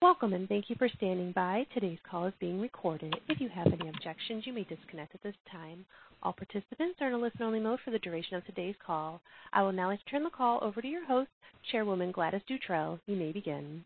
Welcome and thank you for standing by. Today's call is being recorded. If you have any objections, you may disconnect at this time. All participants are in a listen-only mode for the duration of today's call. I will now turn the call over to your host, Chairwoman Gladys Dutrell. You may begin.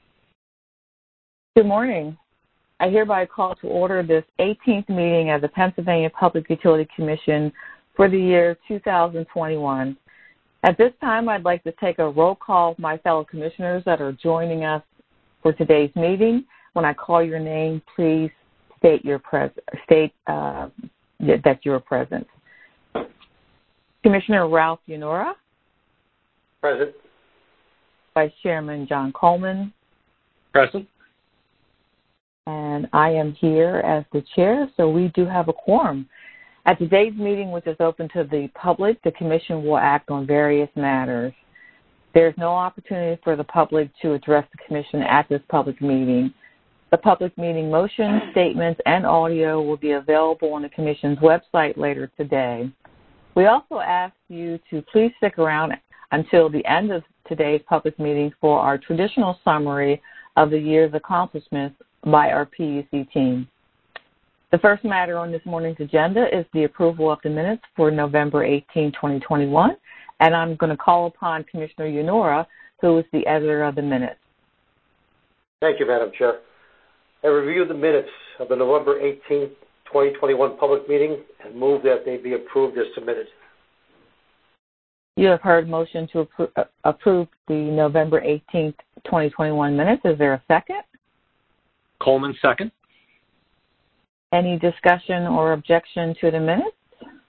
Good morning. I hereby call to order this 18th meeting of the Pennsylvania Public Utility Commission for the year 2021. At this time, I'd like to take a roll call of my fellow commissioners that are joining us for today's meeting. When I call your name, please state that you're present. Commissioner Ralph Yanora. Present. Vice Chairman John Coleman. Present. And I am here as the chair, so we do have a quorum. At today's meeting, which is open to the public, the Commission will act on various matters. There is no opportunity for the public to address the Commission at this public meeting. The public meeting motion, statements, and audio will be available on the Commission's website later today. We also ask you to please stick around until the end of today's public meeting for our traditional summary of the year's accomplishments by our PUC team. The first matter on this morning's agenda is the approval of the minutes for November 18, 2021, and I'm going to call upon Commissioner Yanora, who is the editor of the minutes. Thank you, Madam Chair. I reviewed the minutes of the November 18, 2021 public meeting and move that they be approved as submitted. You have heard motion to approve the November 18, 2021 minutes. Is there a second? Coleman, second. Any discussion or objection to the minutes?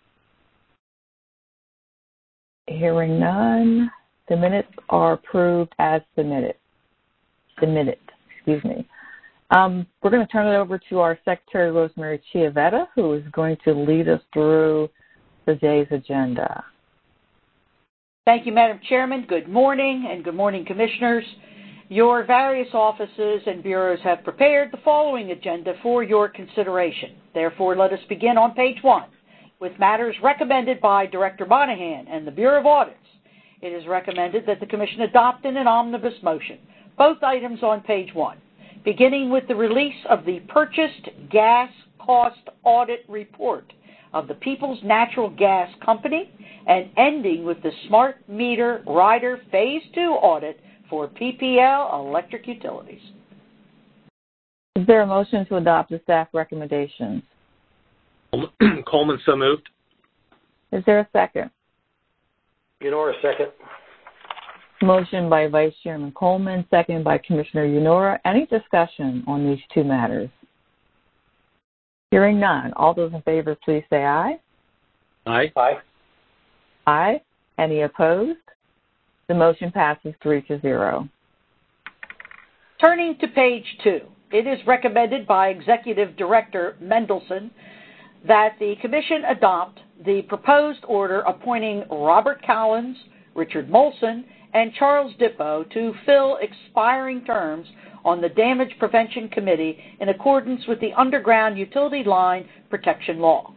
Hearing none, the minutes are approved as submitted. We're going to turn it over to our Secretary, Rosemary Chiavetta, who is going to lead us through the day's agenda. Thank you, Madam Chairman. Good morning, and good morning, Commissioners. Your various offices and bureaus have prepared the following agenda for your consideration. Therefore, let us begin on page 1 with matters recommended by Director Monahan and the Bureau of Audits. It is recommended that the Commission adopt in an omnibus motion both items on page 1, beginning with the release of the Purchased Gas Cost Audit Report of the Peoples Natural Gas Company and ending with the Smart Meter Rider Phase 2 audit for PPL Electric Utilities. Is there a motion to adopt the staff recommendations? Coleman, so moved. Is there a second? Yanora, second. Motion by Vice Chairman Coleman, second by Commissioner Yanora. Any discussion on these two matters? Hearing none. All those in favor, please say aye. Aye. Aye. Aye. Any opposed? The motion passes 3-0. Turning to page 2, it is recommended by Executive Director Mendelson that the Commission adopt the proposed order appointing Robert Collins, Richard Molson, and Charles Dippo to fill expiring terms on the Damage Prevention Committee in accordance with the Underground Utility Line Protection Law.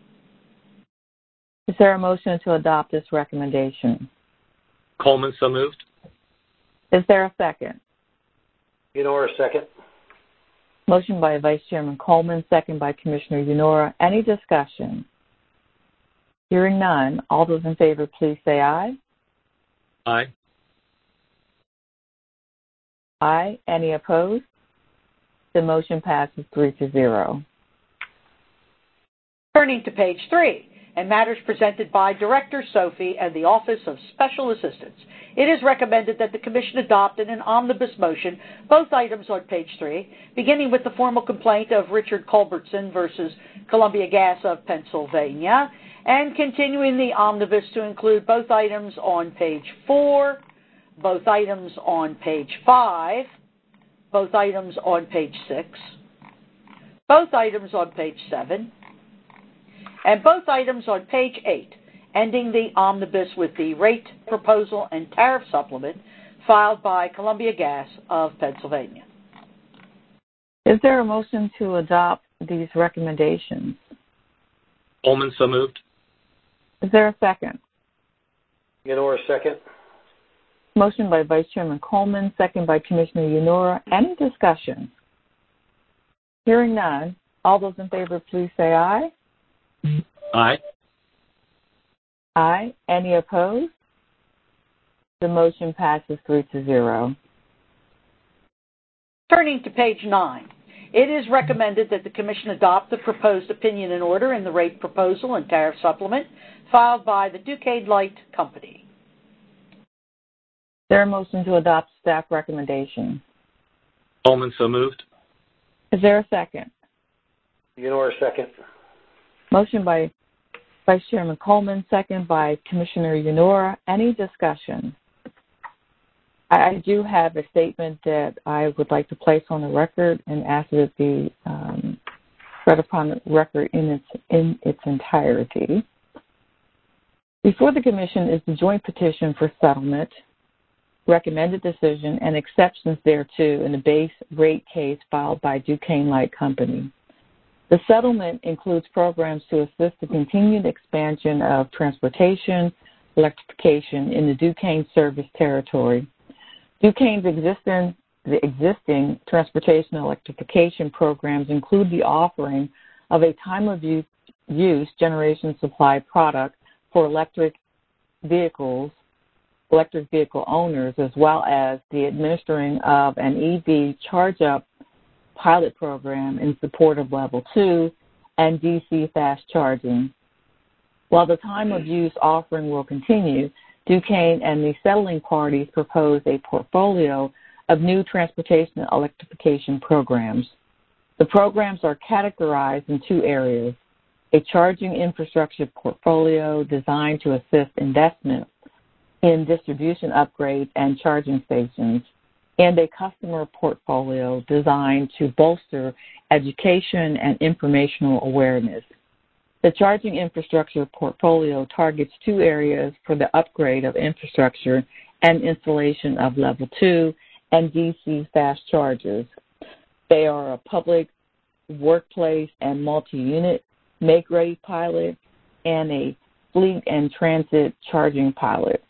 Is there a motion to adopt this recommendation? Coleman, so moved. Is there a second? Yanora, second. Motion by Vice Chairman Coleman, second by Commissioner Yanora. Any discussion? Hearing none. All those in favor, please say aye. Aye. Aye. Any opposed? The motion passes 3-0. Turning to page 3, and matters presented by Director Sophie and the Office of Special Assistance. It is recommended that the Commission adopt in an omnibus motion both items on page 3, beginning with the formal complaint of Richard Culbertson versus Columbia Gas of Pennsylvania, and continuing the omnibus to include both items on page 4, both items on page 5, both items on page 6, both items on page 7, and both items on page 8, ending the omnibus with the rate proposal and tariff supplement filed by Columbia Gas of Pennsylvania. Is there a motion to adopt these recommendations? Coleman, so moved. Is there a second? Yanora, second. Motion by Vice Chairman Coleman, second by Commissioner Yanora. Any discussion? Hearing none. All those in favor, please say aye. Aye. Aye. Any opposed? The motion passes 3-0. Turning to page 9, it is recommended that the Commission adopt the proposed opinion and order in the rate proposal and tariff supplement filed by the Duquesne Light Company. Is there a motion to adopt staff recommendation? Coleman, so moved. Is there a second? Yanora, second. Motion by Vice Chairman Coleman, second by Commissioner Yanora. Any discussion? I do have a statement that I would like to place on the record and ask that it be read upon the record in its entirety. Before the Commission is the joint petition for settlement, recommended decision, and exceptions thereto in the base rate case filed by Duquesne Light Company. The settlement includes programs to assist the continued expansion of transportation electrification in the Duquesne service territory. Duquesne's existing transportation electrification programs include the offering of a time-of-use generation supply product for electric vehicle owners, as well as the administering of an EV charge-up pilot program in support of Level 2 and DC fast charging. While the time-of-use offering will continue, Duquesne and the settling parties propose a portfolio of new transportation electrification programs. The programs are categorized in two areas: a charging infrastructure portfolio designed to assist investment in distribution upgrades and charging stations, and a customer portfolio designed to bolster education and informational awareness. The charging infrastructure portfolio targets two areas for the upgrade of infrastructure and installation of Level 2 and DC fast chargers. They are a public, workplace, and multi-unit make-ready pilot and a fleet and transit charging pilot.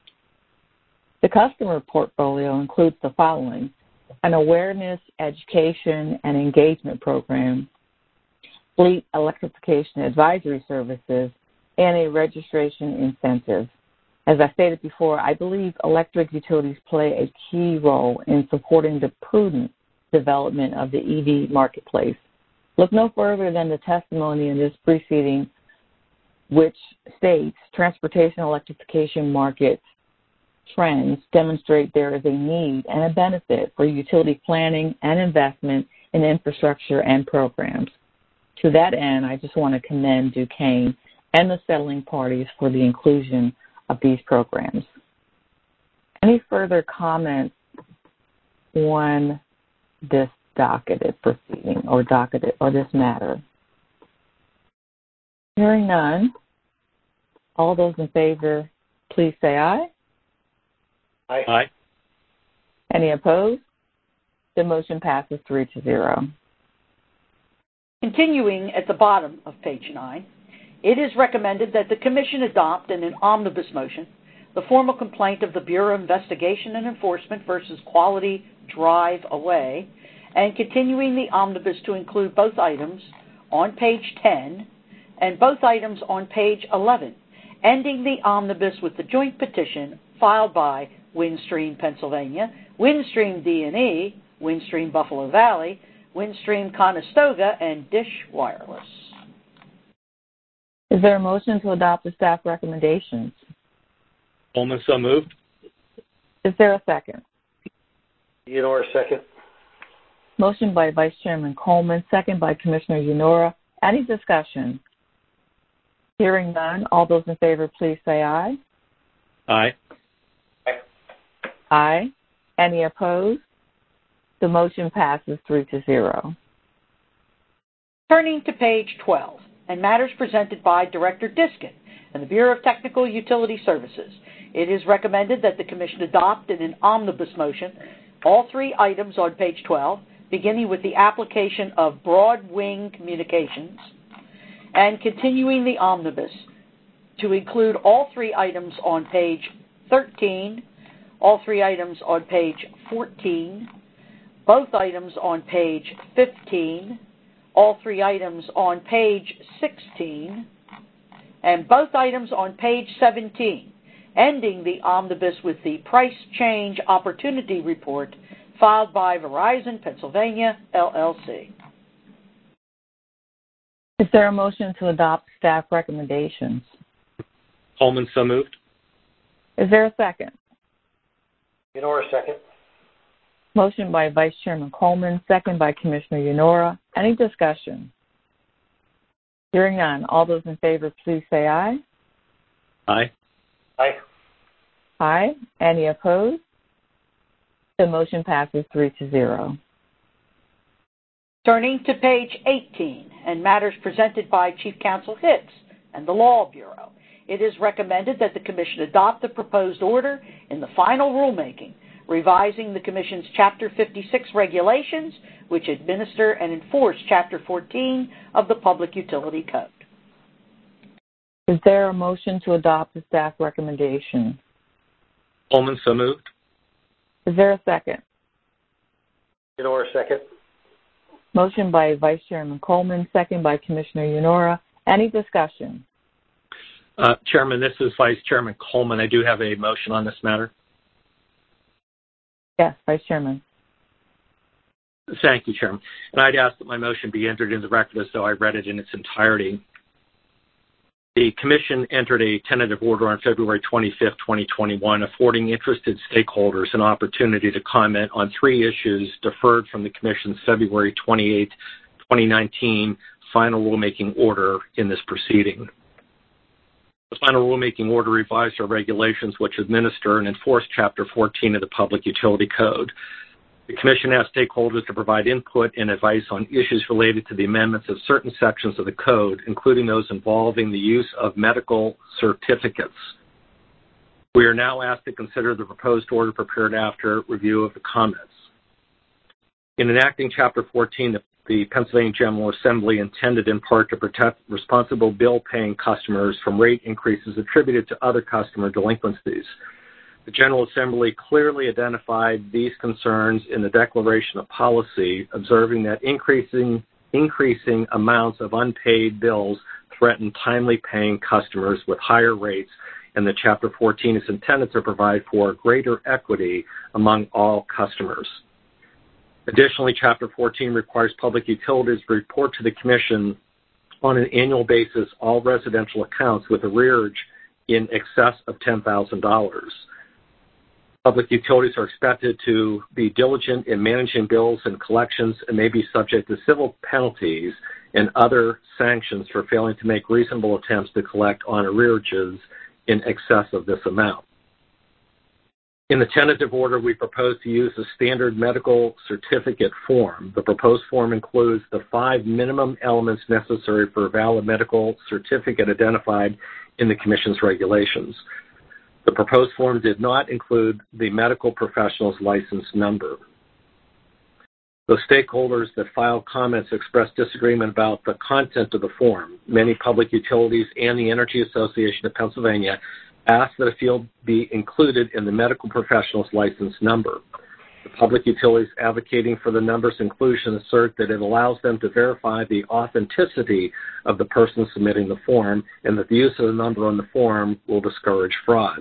The customer portfolio includes the following: an awareness, education, and engagement program, fleet electrification advisory services, and a registration incentive. As I stated before, I believe electric utilities play a key role in supporting the prudent development of the EV marketplace. Look no further than the testimony in this proceeding, which states transportation electrification market trends demonstrate there is a need and a benefit for utility planning and investment in infrastructure and programs. To that end, I just want to commend Duquesne and the settling parties for the inclusion of these programs. Any further comments on this docketed proceeding or this matter? Hearing none, all those in favor, please say aye. Aye. Aye. Any opposed? The motion passes 3-0. Continuing at the bottom of page 9, it is recommended that the Commission adopt in an omnibus motion the formal complaint of the Bureau of Investigation and Enforcement versus Quality Drive Away, and continuing the omnibus to include both items on page 10 and both items on page 11, ending the omnibus with the joint petition filed by Windstream Pennsylvania, Windstream D&E, Windstream Buffalo Valley, Windstream Conestoga, and Dish Wireless. Is there a motion to adopt the staff recommendations? Coleman, so moved. Is there a second? Yanora, second. Motion by Vice Chairman Coleman, second by Commissioner Yanora. Any discussion? Hearing none, all those in favor, please say aye. Aye. Aye. Aye. Any opposed? The motion passes 3-0. Turning to page 12, and matters presented by Director Diskin and the Bureau of Technical Utility Services, it is recommended that the Commission adopt in an omnibus motion all three items on page 12, beginning with the application of Broadwing Communications, and continuing the omnibus to include all three items on page 13, all three items on page 14, both items on page 15, all three items on page 16, and both items on page 17, ending the omnibus with the Price Change Opportunity Report filed by Verizon Pennsylvania, LLC. Is there a motion to adopt staff recommendations? Coleman, so moved. Is there a second? Yonora, second. Motion by Vice Chairman Coleman, second by Commissioner Yonora. Any discussion? Hearing none. All those in favor, please say aye. Aye. Aye. Aye. Any opposed? The motion passes 3-0. Turning to page 18 and matters presented by Chief Counsel Hicks and the Law Bureau, it is recommended that the Commission adopt the proposed order in the final rulemaking, revising the Commission's Chapter 56 regulations, which administer and enforce Chapter 14 of the Public Utility Code. Is there a motion to adopt the staff recommendation? Coleman, so moved. Is there a second? Yonora, second. Motion by Vice Chairman Coleman, second by Commissioner Yonora. Any discussion? Chairman, this is Vice Chairman Coleman. I do have a motion on this matter. Yes, Vice Chairman. Thank you, Chairman. And I'd ask that my motion be entered in the record as though I read it in its entirety. The Commission entered a tentative order on February 25th, 2021, affording interested stakeholders an opportunity to comment on three issues deferred from the Commission's February 28, 2019 final rulemaking order in this proceeding. The final rulemaking order revised our regulations which administer and enforce Chapter 14 of the Public Utility Code. The Commission asked stakeholders to provide input and advice on issues related to the amendments of certain sections of the Code, including those involving the use of medical certificates. We are now asked to consider the proposed order prepared after review of the comments. In enacting Chapter 14, the Pennsylvania General Assembly intended in part to protect responsible bill-paying customers from rate increases attributed to other customer delinquencies. The General Assembly clearly identified these concerns in the Declaration of Policy, observing that increasing amounts of unpaid bills threaten timely paying customers with higher rates, and that Chapter 14 is intended to provide for greater equity among all customers. Additionally, Chapter 14 requires public utilities to report to the Commission on an annual basis all residential accounts with arrearage in excess of $10,000. Public utilities are expected to be diligent in managing bills and collections and may be subject to civil penalties and other sanctions for failing to make reasonable attempts to collect on arrearages in excess of this amount. In the tentative order, we propose to use the standard medical certificate form. The proposed form includes the 5 minimum elements necessary for a valid medical certificate identified in the Commission's regulations. The proposed form did not include the medical professional's license number. The stakeholders that filed comments expressed disagreement about the content of the form. Many public utilities and the Energy Association of Pennsylvania asked that a field be included in the medical professional's license number. The public utilities advocating for the number's inclusion assert that it allows them to verify the authenticity of the person submitting the form and that the use of the number on the form will discourage fraud.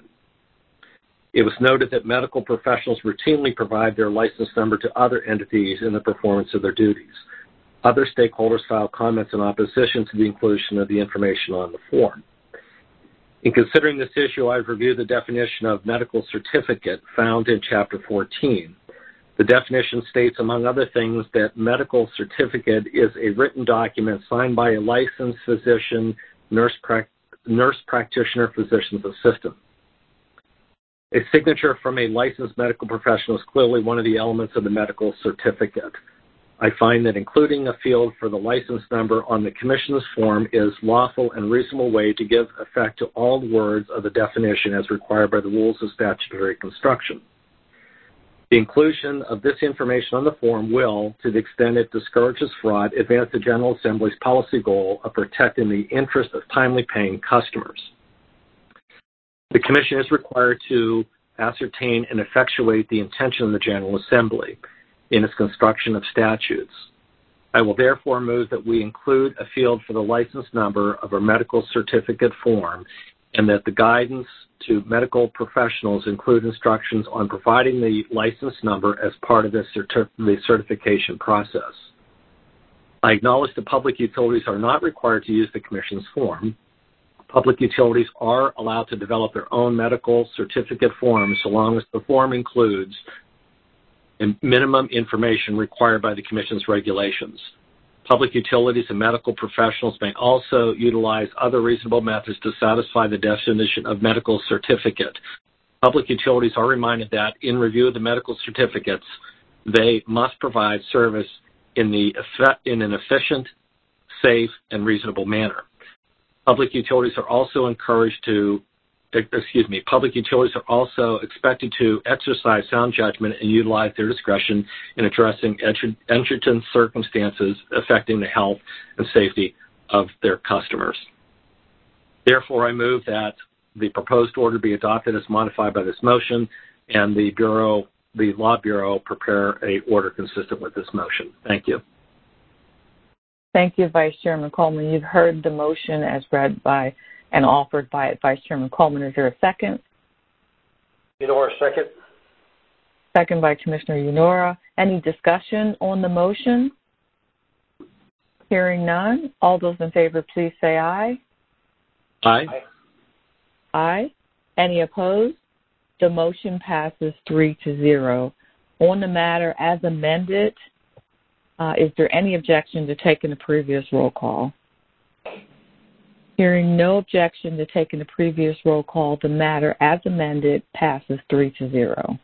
It was noted that medical professionals routinely provide their license number to other entities in the performance of their duties. Other stakeholders filed comments in opposition to the inclusion of the information on the form. In considering this issue, I've reviewed the definition of medical certificate found in Chapter 14. The definition states, among other things, that medical certificate is a written document signed by a licensed physician, nurse practitioner, physician's assistant. A signature from a licensed medical professional is clearly one of the elements of the medical certificate. I find that including a field for the license number on the Commission's form is lawful and reasonable way to give effect to all the words of the definition as required by the rules of statutory construction. The inclusion of this information on the form will, to the extent it discourages fraud, advance the General Assembly's policy goal of protecting the interest of timely paying customers. The Commission is required to ascertain, and effectuate the intention of the General Assembly in its construction of statutes. I will therefore move that we include a field for the license number of our medical certificate form, and that the guidance to medical professionals include instructions on providing the license number as part of the certification process. I acknowledge that public utilities are not required to use the Commission's form. Public utilities are allowed to develop their own medical certificate forms so long as the form includes minimum information required by the Commission's regulations. Public utilities and medical professionals may also utilize other reasonable methods to satisfy the definition of medical certificate. Public utilities are reminded that in review of the medical certificates, they must provide service in an efficient, safe, and reasonable manner. Public utilities are also expected to exercise sound judgment and utilize their discretion in addressing exigent circumstances affecting the health and safety of their customers. Therefore, I move that the proposed order be adopted as modified by this motion, and the Law Bureau prepare an order consistent with this motion. Thank you. Thank you, Vice Chairman Coleman. You've heard the motion as read by and offered by Vice Chairman Coleman. Is there a second? Unora, second. Second by Commissioner Unora. Any discussion on the motion? Hearing none. All those in favor, please say aye. Aye. Aye. Any opposed? The motion passes 3-0. On the matter as amended, is there any objection to taking the previous roll call? Hearing no objection to taking the previous roll call, the matter as amended passes 3-0.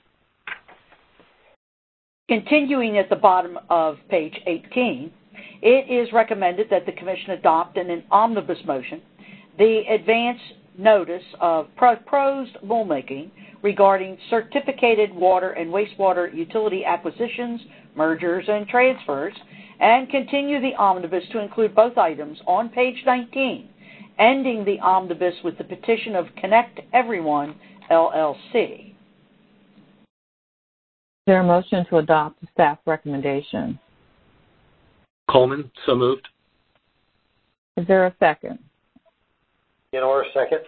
Continuing at the bottom of page 18, it is recommended that the Commission adopt in an omnibus motion the advance notice of proposed rulemaking regarding certificated water and wastewater utility acquisitions, mergers, and transfers, and continue the omnibus to include both items on page 19, ending the omnibus with the petition of Connect Everyone, LLC. Is there a motion to adopt the staff recommendation? Coleman, so moved. Is there a second? Unora, second.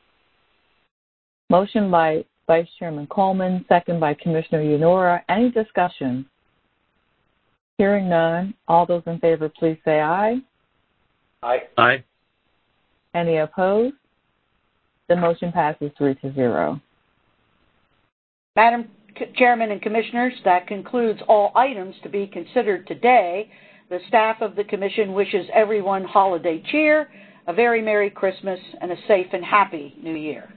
Motion by Vice Chairman Coleman, second by Commissioner Unora. Any discussion? Hearing none. All those in favor, please say aye. Aye. Aye. Any opposed? The motion passes 3-0. Madam Chairman and Commissioners, that concludes all items to be considered today. The staff of the Commission wishes everyone holiday cheer, a very Merry Christmas, and a safe and happy New Year.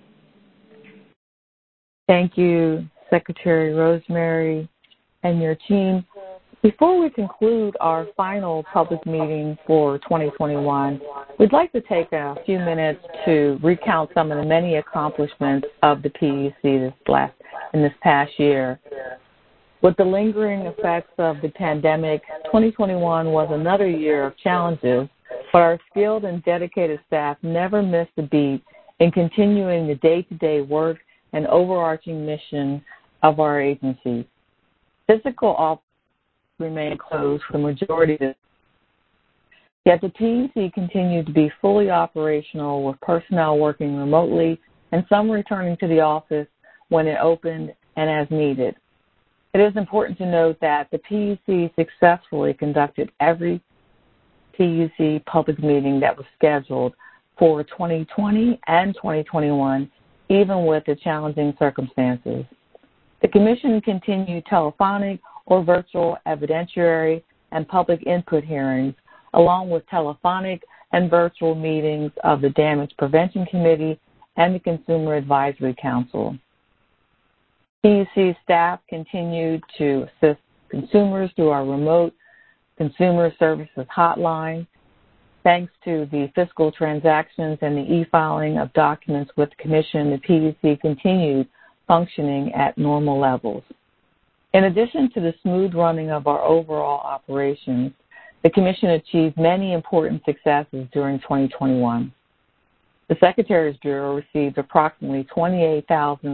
Thank you, Secretary Rosemary and your team. Before we conclude our final public meeting for 2021, we'd like to take a few minutes to recount some of the many accomplishments of the PUC in this past year. With the lingering effects of the pandemic, 2021 was another year of challenges, but our skilled and dedicated staff never missed a beat in continuing the day-to-day work and overarching mission of our agency. Physical offices remained closed for the majority of this. Yet the PUC continued to be fully operational with personnel working remotely and some returning to the office when it opened and as needed. It is important to note that the PUC successfully conducted every PUC public meeting that was scheduled for 2020 and 2021, even with the challenging circumstances. The Commission continued telephonic or virtual evidentiary and public input hearings, along with telephonic and virtual meetings of the Damage Prevention Committee and the Consumer Advisory Council. PUC staff continued to assist consumers through our remote consumer services hotline. Thanks to the fiscal transactions and the e-filing of documents with the Commission, the PUC continued functioning at normal levels. In addition to the smooth running of our overall operations, the Commission achieved many important successes during 2021. The Secretary's Bureau received approximately 28,000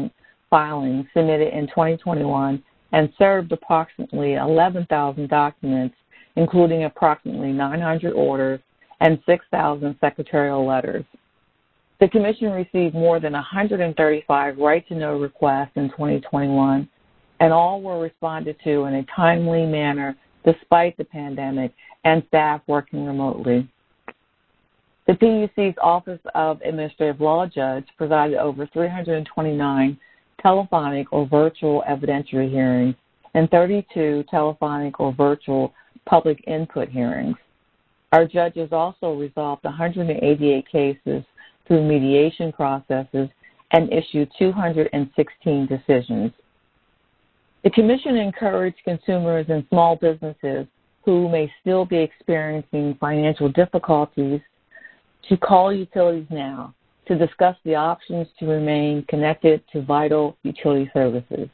filings submitted in 2021 and served approximately 11,000 documents, including approximately 900 orders and 6,000 secretarial letters. The Commission received more than 135 right-to-know requests in 2021, and all were responded to in a timely manner despite the pandemic and staff working remotely. The PUC's Office of Administrative Law Judge presided over 329 telephonic or virtual evidentiary hearings and 32 telephonic or virtual public input hearings. Our judges also resolved 188 cases through mediation processes and issued 216 decisions. The Commission encouraged consumers and small businesses who may still be experiencing financial difficulties to call Utilities Now to discuss the options to remain connected to vital utility services.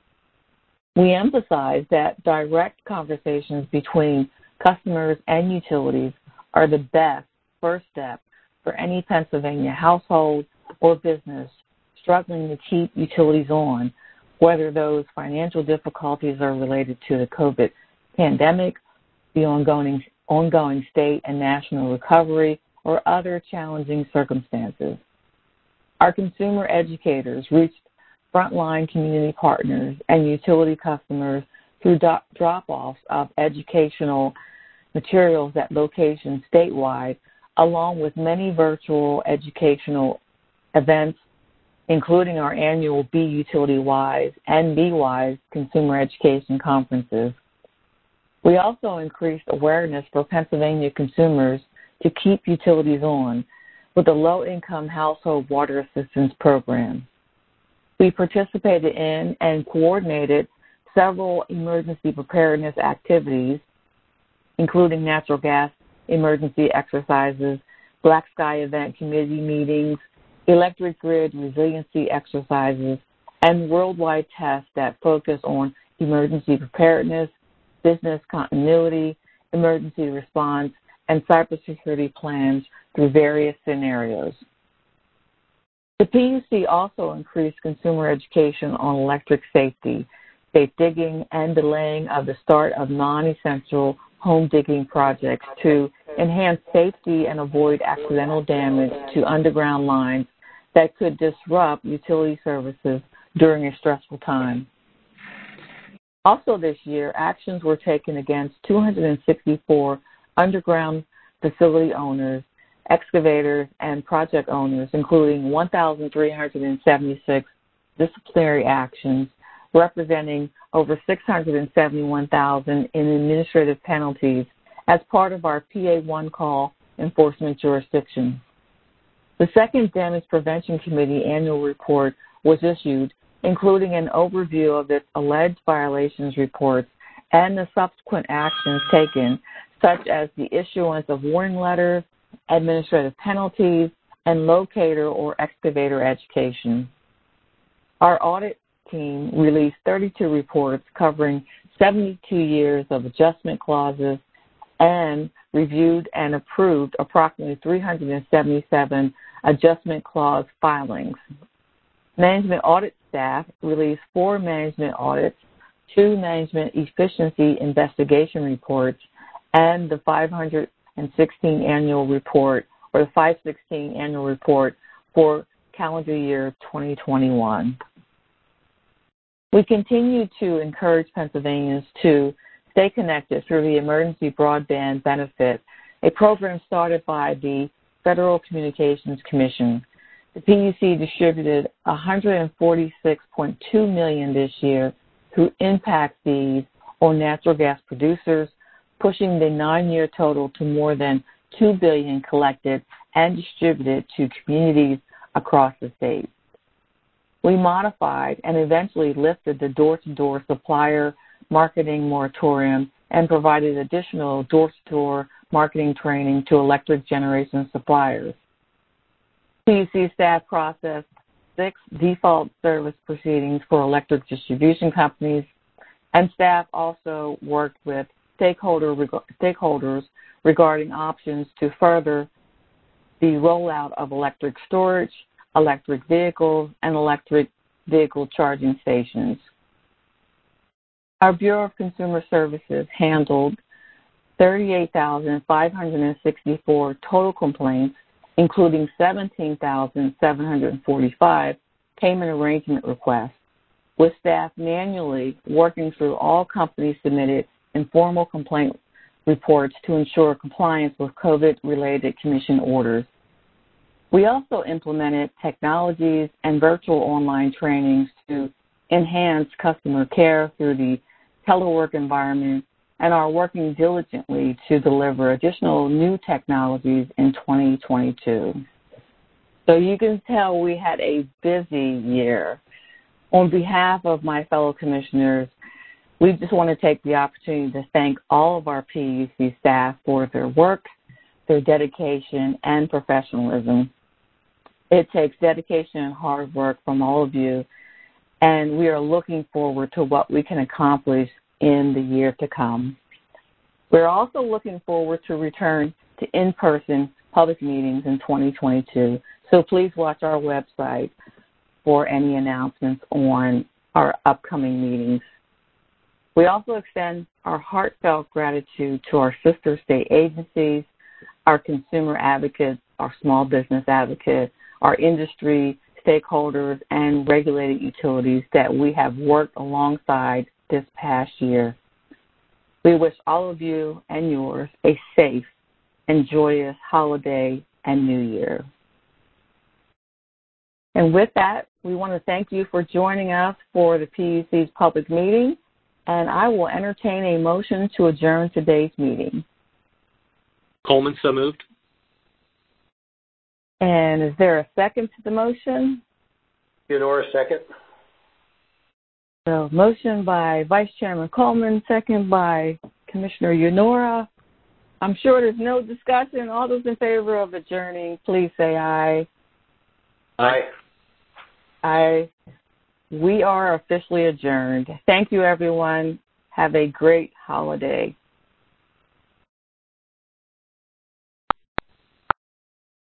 We emphasize that direct conversations between customers and utilities are the best first step for any Pennsylvania household or business struggling to keep utilities on, whether those financial difficulties are related to the COVID pandemic, the ongoing state and national recovery, or other challenging circumstances. Our consumer educators reached frontline community partners and utility customers through drop-offs of educational materials at locations statewide, along with many virtual educational events, including our annual Be Utility Wise and Be Wise consumer education conferences. We also increased awareness for Pennsylvania consumers to keep utilities on with the Low-Income Household Water Assistance Program. We participated in and coordinated several emergency preparedness activities, including natural gas emergency exercises, Black Sky Event Committee meetings, electric grid resiliency exercises, and worldwide tests that focus on emergency preparedness, business continuity, emergency response, and cybersecurity plans through various scenarios. The PUC also increased consumer education on electric safety, safe digging, and delaying of the start of non-essential home digging projects to enhance safety and avoid accidental damage to underground lines that could disrupt utility services during a stressful time. Also this year, actions were taken against 264 underground facility owners, excavators, and project owners, including 1,376 disciplinary actions, representing over $671,000 in administrative penalties as part of our PA1 call enforcement jurisdiction. The second Damage Prevention Committee annual report was issued, including an overview of the alleged violations reports and the subsequent actions taken, such as the issuance of warning letters, administrative penalties, and locator or excavator education. Our audit team released 32 reports covering 72 years of adjustment clauses and reviewed and approved approximately 377 adjustment clause filings. Management audit staff released 4 management audits, 2 management efficiency investigation reports, and the 516 annual report, or the 516 annual report for calendar year 2021. We continue to encourage Pennsylvanians to stay connected through the Emergency Broadband Benefit, a program started by the Federal Communications Commission. The PUC distributed $146.2 million this year through impact fees on natural gas producers, pushing the 9-year total to more than $2 billion collected and distributed to communities across the state. We modified and eventually lifted the door-to-door supplier marketing moratorium and provided additional door-to-door marketing training to electric generation suppliers. PUC staff processed 6 default service proceedings for electric distribution companies, and staff also worked with stakeholders regarding options to further the rollout of electric storage, electric vehicles, and electric vehicle charging stations. Our Bureau of Consumer Services handled 38,564 total complaints, including 17,745 payment arrangement requests, with staff manually working through all company-submitted informal complaint reports to ensure compliance with COVID-related commission orders. We also implemented technologies and virtual online trainings to enhance customer care through the telework environment and are working diligently to deliver additional new technologies in 2022. So you can tell we had a busy year. On behalf of my fellow commissioners, we just want to take the opportunity to thank all of our PUC staff for their work, their dedication, and professionalism. It takes dedication and hard work from all of you, and we are looking forward to what we can accomplish in the year to come. We're also looking forward to return to in-person public meetings in 2022, so please watch our website for any announcements on our upcoming meetings. We also extend our heartfelt gratitude to our sister state agencies, our consumer advocates, our small business advocates, our industry stakeholders, and regulated utilities that we have worked alongside this past year. We wish all of you and yours a safe and joyous holiday and New Year. And with that, we want to thank you for joining us for the PUC's public meeting, and I will entertain a motion to adjourn today's meeting. Coleman, so moved. And is there a second to the motion? Yonora, second. So motion by Vice Chairman Coleman, second by Commissioner Yonora. I'm sure there's no discussion. All those in favor of adjourning, please say aye. Aye. Aye. We are officially adjourned. Thank you, everyone. Have a great holiday.